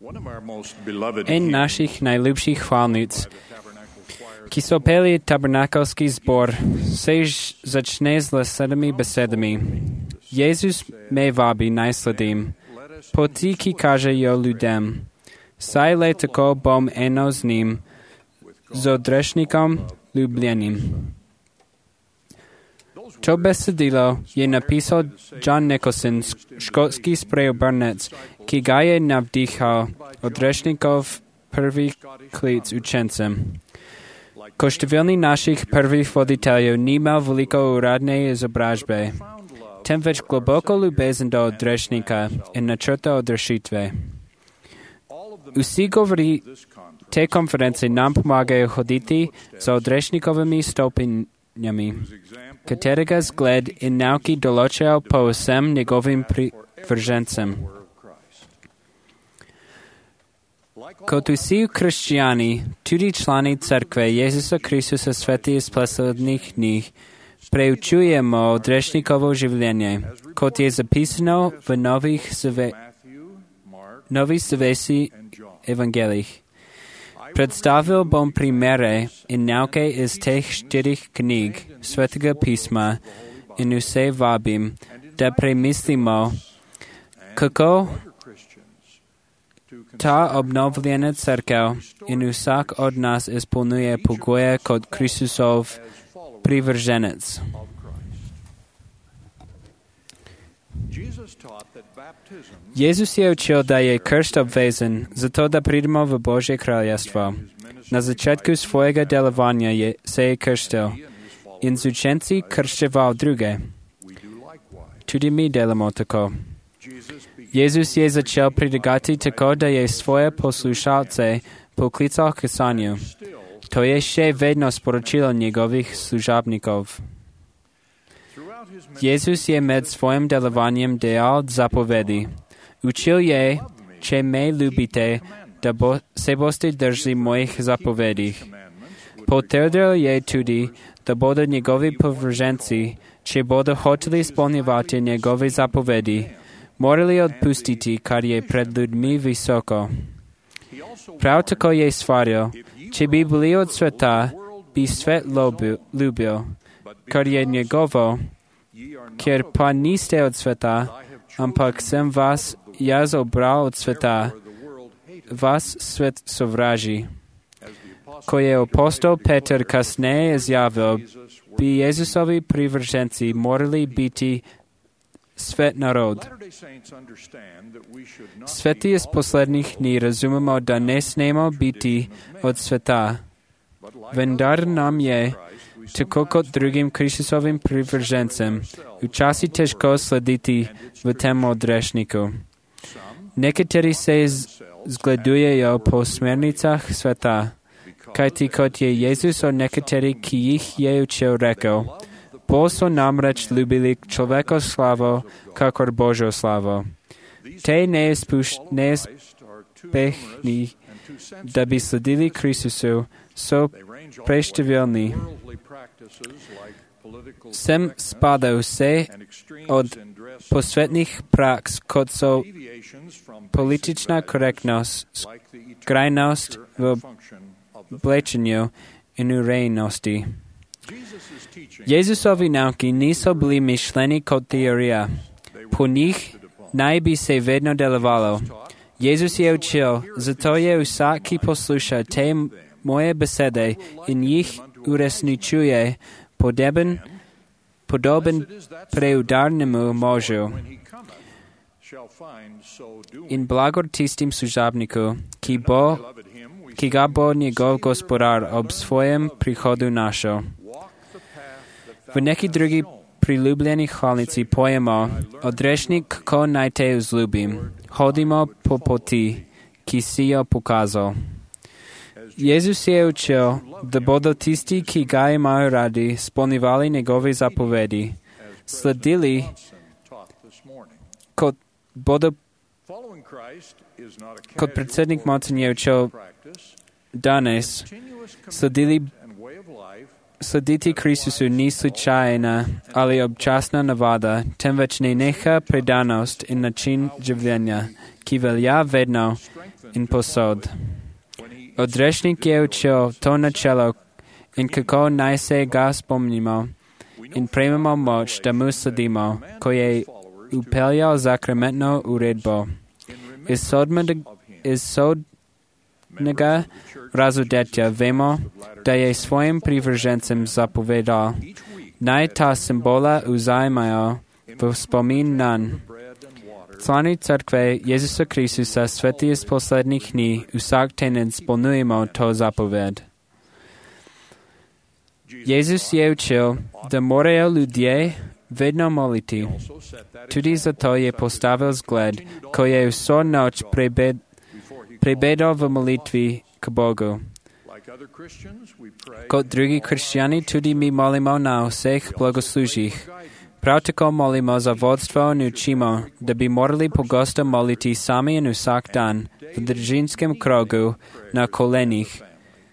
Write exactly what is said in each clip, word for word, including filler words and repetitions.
En našich najljubších chválnic, Kisopeli tabernákelský zbor, se začne s lesenými besedami. Jezus mé vábí najsledím, potí, kaže jo ľudem. Sajle tako bom eno s ním, s odrešníkom ľubleným. To besedilo je napísal John Nicholson, škótsky sprejobrnec, ki ga je navdýchal odrešníkov prvých klíc učencem. Koštovilný našich prvých voditeľov nemal veliko úradnej zobražbe. Ten več globoko ľubezen do odrešníka i načrta o drešitve. Usi govori te konference nám pomáhajú choditi za odrešníkovými stopňami, kterého zgled i nauky določil po všem njegovým privržencem. Kot vsi křesťani, tudi člani cerkve Jezusa Kristusa svätý z posledných dní, preučujemo odrešnikovo življenje, kot je zapisano v nových zve, nových zvesi evangelích. Predstavil bom primere in nauke iz těch čtyřich knih Svätého písma in se vabim, da premyslimo, kako ta obnovljena cerkev in vsak od nás izpolňuje pogoje kot Kristusov privrženec. Jezus je učil, da je krst obvezen, zato da pridemo v Božje kraljestvo. Na začetku svojega delovanja je, se je krstil in z učenci krščeval druge. Tudi mi delamo tako. Jezus je začel pridigati tako, da je svoje poslušalce poklical k sanju. To je še vedno sporočilo njegovih služabnikov. Jezus je med svojim delovanjem dejal zapovedi. Učil je, če me ljubite, da bo, se boste držali mojih zapovedih. Potrdil je tudi, da bodo njegovi povrženci, če bodo hoteli izpolnjevati njegove zapovedi, morali odpustiti, kar je pred ljudmi visoko. Prav tako je svaril, če bi bili od sveta, bi svet ljubil, kar je njegovo, ker pa niste od sveta, ampak sem vas jaz obral od sveta, vas svet sovraži. Ko je apostol Peter kasneje izjavil, bi Jezusovi privrženci morali biti svet narod. Sveti iz posledních dní razumemo, da ne smemo biti od sveta, vendar nam je, tako kot drugim Kristusovim privržencem, včasih težko slediti v tem odrešniku. Nekateri se zgledujejo po smernicah sveta, kajti kot je Jezus od nekateri, ki jih je učil, rekel, bolj so namreč ljubili človeko slavo, kakor Božjo slavo. Te neuspešni, da bi sledili Kristusu, so preštevilni. Sem spada vse od posvetnih praks, kot so politična korektnost, skrajnost v oblečenju in urejnosti. Jezusovi nauki niso bili mišljeni kot teorija. Po njih naj bi se vedno delovalo. Jezus je učil, zato je vsak, ki posluša te moje besede in jih uresničuje, podoben, podoben preudarnemu možu in blagor tistim služabniku, ki, bo, ki ga bo njegov gospodar ob svojem prihodu našel. V neki drugi priljubljeni hvalnici pojemo, odrešnik, kako naj te vzljubim. Hodimo po poti, ki si jo pokazal. Jezus je učil, da bodo tisti, ki ga imajo radi, spolnjevali njegove zapovedi, sledili, kot bodo, kot predsednik Monson je učil danes, sledili, slediti Kristusu ni slučajna ali občasna navada, temveč neneha predanost in način življenja, ki velja vedno in posod. Odrešnik je učil to načelo, in kako naj se ga spomnimo in prejmemo moč, da mu sledimo, ko je upeljal zakramentno uredbo. Iz sodnega razodetja vemo, da je svojim privržencem zapovedal, naj ta simbola vzajmajo v spomin nanj. Člani crkve Jezusa Kristusa sveti iz poslednjih dni vsak teden spolnujemo to zapoved. Jezus je učil, da morajo ljudje vedno moliti. Tudi zato je postavil zgled, ko je vso noč prebed, prebedal v molitvi k Bogu. Kot drugi kristjani tudi mi molimo na vseh blagoslužjih. Prav tako molimo za vodstvo in učimo, da bi morali pogosto moliti sami in vsak dan v družinskem krogu na kolenih.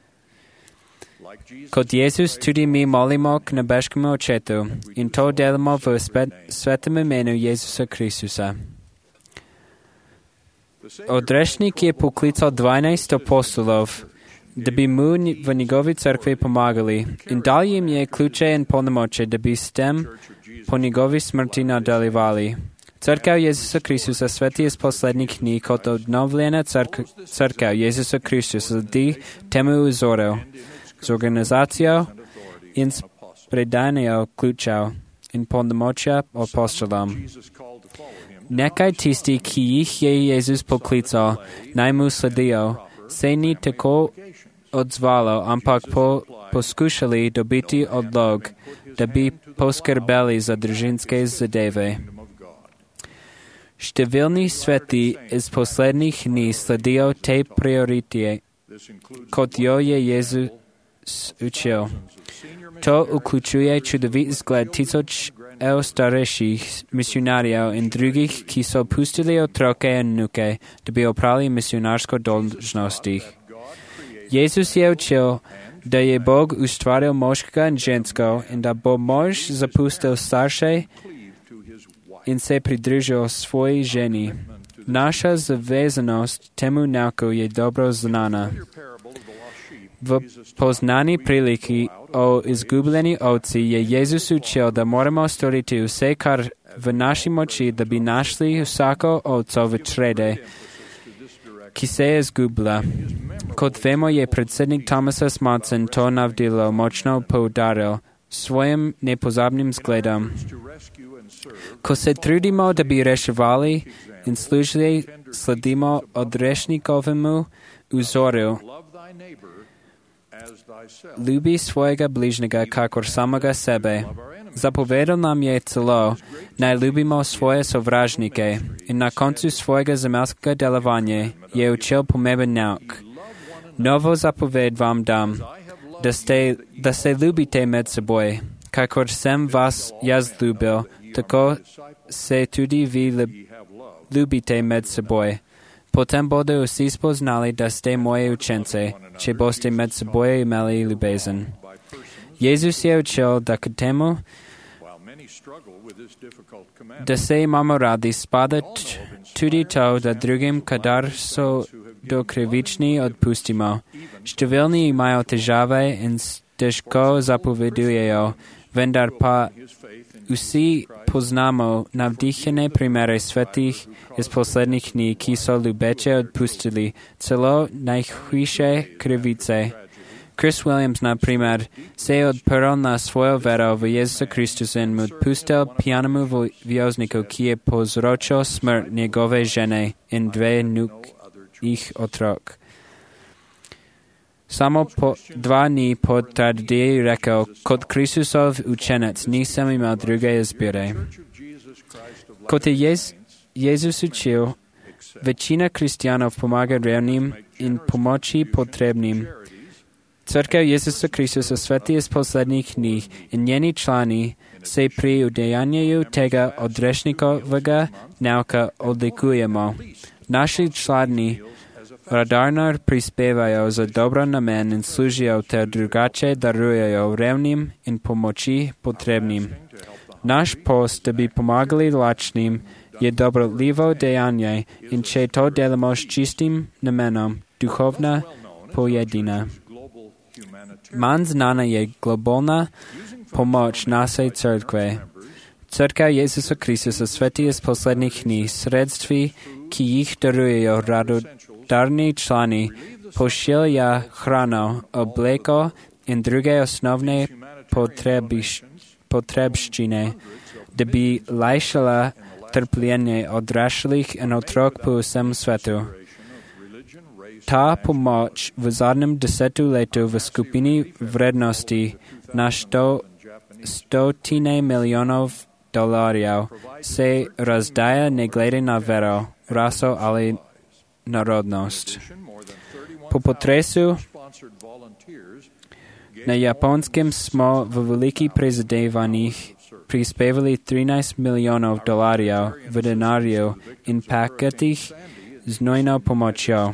Kot Jezus tudi mi molimo k nebeškemu Očetu in to delamo v svetem imenu Jezusa Kristusa. Odrešnik je poklical dvanajst apostolov, da bi mu v njegovi crkvi pomagali in dal jim je ključe in polnomoče, da bi s tem po njegovi smrti nadaljevali. Crkva Jezusa Kristusa sveti iz poslednjih dni kot obnovljena crkva Jezusa Kristusa sledi temu vzoru z organizacijo in s predanjem ključev in polnomočja apostolom. Nekaj tisti, ki jih je Jezus poklical, naj mu sledijo, se ni tako odzvalo, ampak po, poskušali dobiti odlog, da bi poskrbeli za družinske zadeve. Številni sveti iz poslednjih dni sledijo te prioritete, kot jo je Jezus učil. To vključuje čudovit zgled tisoč starejših misionarjev in drugih, ki so pustili otroke in vnuke, da bi opravili misionarsko dolžnosti. Jezus je učil, da je Bog ustvaril moškega in žensko in da bo mož zapustil starše in se pridružil svoji ženi. Naša zavezanost temu nauku je dobro znana. V poznani priliki o izgubljeni ovci je Jezus učil, da moramo storiti vse, kar v naši moči, da bi našli vsako ovco v črede, ki se je izgubila. Kot vemo, je predsednik Thomas S. Monson to navdilo močno poudaril svojim nepozabnim zgledom. Ko se trudimo, da bi reševali in služili, sledimo odrešnikovemu vzoru. Ljubi svojega bližnjega, kakor samega sebe. Zapovedal nam je celo, naj ljubimo svoje sovražnike in na koncu svojega zemeljskega delovanja je učil pomemben nauk. Novo zapoved vam dam, da, ste, da se ljubite med seboj, kakor sem vas jaz ljubil, tako se tudi vi ljubite med seboj. Potem bodo vsi spoznali, da ste moje učence, če boste med seboj imeli ljubezen. Jezus je učil, da k temu, da se imamo radi, spada tudi to, da drugim, kadar so dokrivični, odpustimo. Številni imajo težave in težko zapovedujejo, vendar pa vsi poznamo navdihene primere svetih iz poslednjih dni, ki so ljubeče odpustili celo najhujše krivice. Chris Williams, na primer, se je odprl na svojo vero v Jezusa Kristusa in mu odpustil pijanemu vozniku, ki je povzročil smrt njegove žene in dve nukih otrok. Samo po dva dni po tragediji rekel, kot Kristusov učenec nisem imel druge izbire. Kot je Jez, Jezus učil, večina kristjanov pomaga revnim in pomoči potrebnim. Crkev Jezusa Kristusa sveti iz poslednjih dni in njeni člani se pri udejanju tega odrešnikovega nauka odlikujemo. Naši člani radarno prispevajo za dobro namen in služijo ter drugače darujejo revnim in pomoči potrebnim. Naš post, da bi pomagali lačnim, je dobrolivo dejanje in če to delamo s čistim namenom, duhovna pojedina. Manj znana je globalna pomoč naše crkve. Crkva Jezusa Kristusa svetí z posledných dní sredství, ki jich darujejo radodarní člani, pošilja hranu, obleko in druge osnovné potřebiš, potřebštiny, da by lajšala trpění odraslých in otrok po všem světu. Ta pomoc v zadním desetu letu v skupině vrednosti na sto, stotiny milionů dolarů se rozdaje neglede na věru, rasu, ale národnost. Po potřesu na japonském jsme v velikých prezidovaních přispěvali třináct milionů dolarů v denáriu in paketích s nojnou pomočou.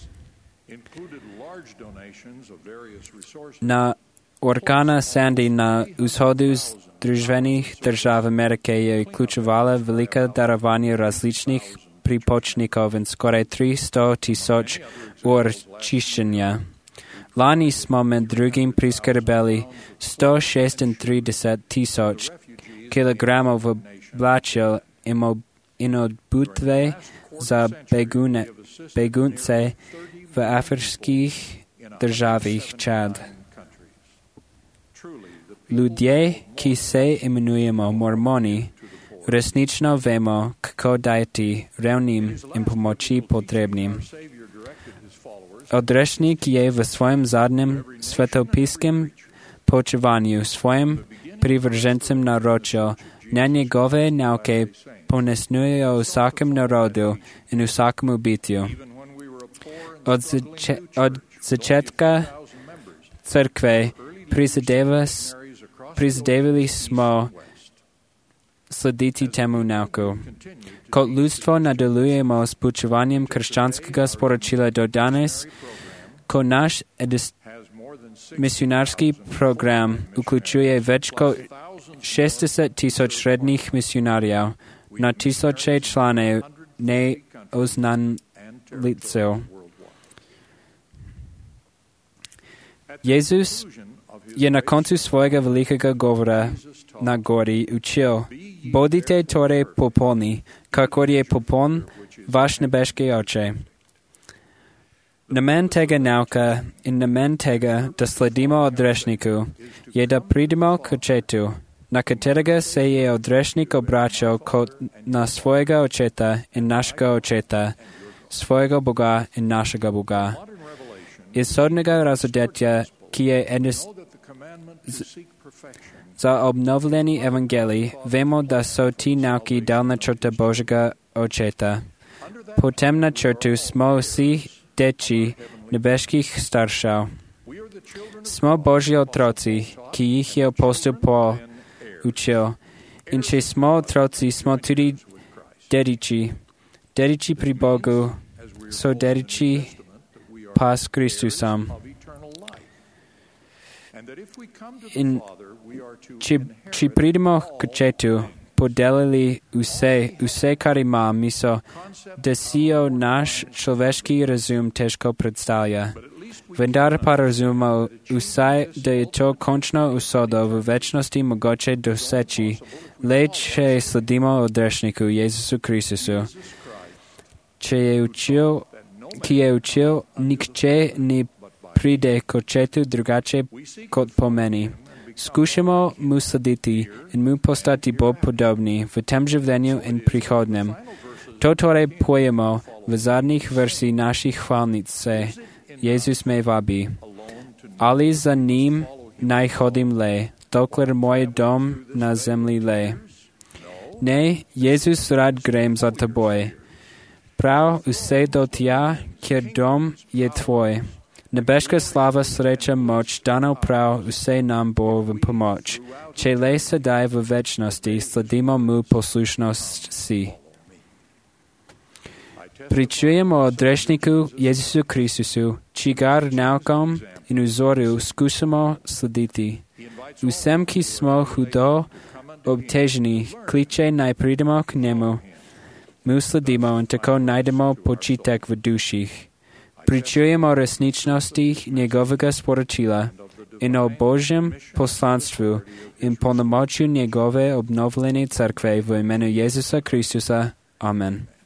Na orkána Sandy na úshodu združených držav Ameriky je klíčovala veliké darování rozličných přípočníků v skoro tři sta tisíc ur čištění. Lani jsme med druhým přiskrbili sto třicet šest tisíc kilogramů v bláčel inodbutvé za begune, begunce v afrických državách Čad. Lidé, ki se jmenujeme mormoni, resnično vemo, kako dajti revným in pomoči potrebným. Odrešník je v svém zadním svetopiském počívanju svým privržencem naročil, na njegové nauke ponesňuje o vsakém národu in vsakému bytiu. Od, zače, od začátka církve prizadevali jsme slediti tému nauku. Kot ľudstvo nadalujeme s poučovaním křesťanského sporočila do danes, ko náš misionárský program uključuje večko šestdeset tisíc redných misionáriů na tisíce členů neoznanliců. Jezus je na konci svojega velikega govora na gori učil, bodite torej popolni, kakor je popoln vaš nebeški oče. Namen tega nauka in namen tega, da sledimo odrešniku, je da pridemo k očetu, na katerega se je odrešnik obračal kot na svojega očeta in našega očeta, svojega Boga in našega Boga. Iz sodnega razodetja, ki je enes za obnovljeni evangelij, vemo, da so ti nauki dal načrta Božjega očeta. Po tem načrtu smo vsi deči nebeških staršev. Smo Božji otroci, ki jih je apostol Paul učil. In če smo otroci, smo tudi dediči. Dediči pri Bogu so dediči pa s Kristusom. In če, če pridemo k očetu, podelili vse, vse, kar ima, misel, da si jo naš človeški razum težko predstavlja. Vendar pa razumemo vsaj, da je to končno usodo v večnosti mogoče doseči, le če sledimo odrešniku Jezusu Kristusu. Če je učil, ki je učil, nikče ni pride k očetu drugače kot po meni. Skušamo mu slediti in mu postati Bogu podobni v tem življenju in prihodnem. To torej pojemo v zadnjih verzih naših hvalnic se. Jezus me vabi. Ali za njim naj hodim le, dokler moj dom na zemlji le. Ne, Jezus, rad grem za teboj. Prav vse do tja, kjer dom je tvoj. Nebeška slava, sreča, moč, dano prav, vse nam bo v pomoč. Če le sedaj v večnosti sledimo mu poslušnost si. Pričujemo odrešniku Jezusu Kristusu, čigar naukom in vzoru skušamo slediti. Vsem, ki smo hudo obteženi, kliče naj pridemo k njemu. My sledimo, tako najdemo počitek v duších. Pričujemo o resničnosti njegovega sporočila in o Božjem poslanstvu in polnomočju njegove obnovljene cerkve v imenu Jezusa Kristusa. Amen.